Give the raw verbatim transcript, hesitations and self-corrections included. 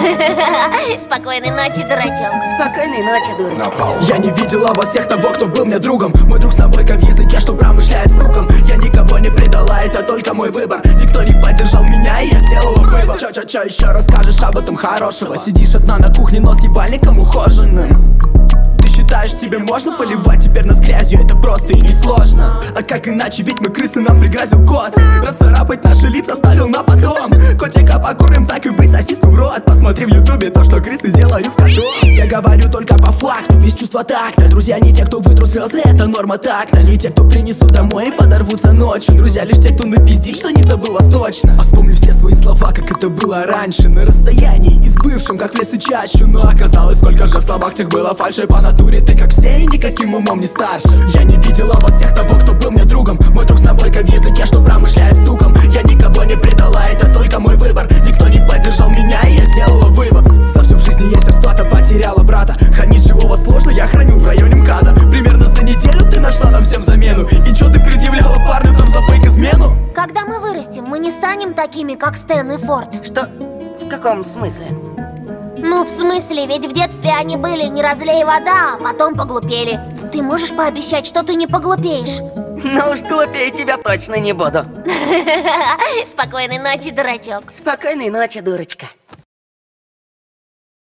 Спокойной ночи, дурачок. Спокойной ночи, дурочка. Я не видела во всех того, кто был мне другом. Мой друг с набойка в языке, что промышляет звуком. Я никого не предала, это только мой выбор. Никто не поддержал меня, и я сделала вывод. Чё-чё-чё еще расскажешь об этом хорошего? Сидишь одна на кухне, но с ебальником ухоженным. Ты считаешь, тебе можно поливать теперь нас грязью? Это просто и несложно. А как иначе, ведь мы крысы, нам пригрозил кот. Расцарапать наши лица ставил на потом. Котика покурим, так и быть, сосиску в рот. Посмотри в ютубе то, что крысы делают с котом. Я говорю только по факту, без чувства такта. Друзья не те, кто вытрут слезы, это норма такта. Не те, кто принесут домой и подорвутся ночью. Друзья лишь те, кто напиздит, что не забыл вас точно. А вспомни все свои слова, как это было раньше. На расстоянии и с бывшим, как в лес и чащу. Но оказалось, сколько же в словах тех было фальши. По натуре ты как все и никаким умом не старше. Я не видела во всех того, кто был мне другом. Мой друг с набойка в языке, что промышляет стуком. Я никого не предала, это только мой выбор. Никто не поддержал меня, и я сделала вывод. За всю в жизни, если что-то потеряла брата, хранить живого сложно, я храню в районе МКАДа. Примерно за неделю ты нашла нам всем замену. И чё ты предъявляла парню там за фейк измену? Когда мы вырастем, мы не станем такими, как Стэн и Форд. Что? В каком смысле? Ну, в смысле, ведь в детстве они были не разлей вода, а потом поглупели. Ты можешь пообещать, что ты не поглупеешь? Ну уж глупее тебя точно не буду. Спокойной ночи, дурачок. Спокойной ночи, дурочка.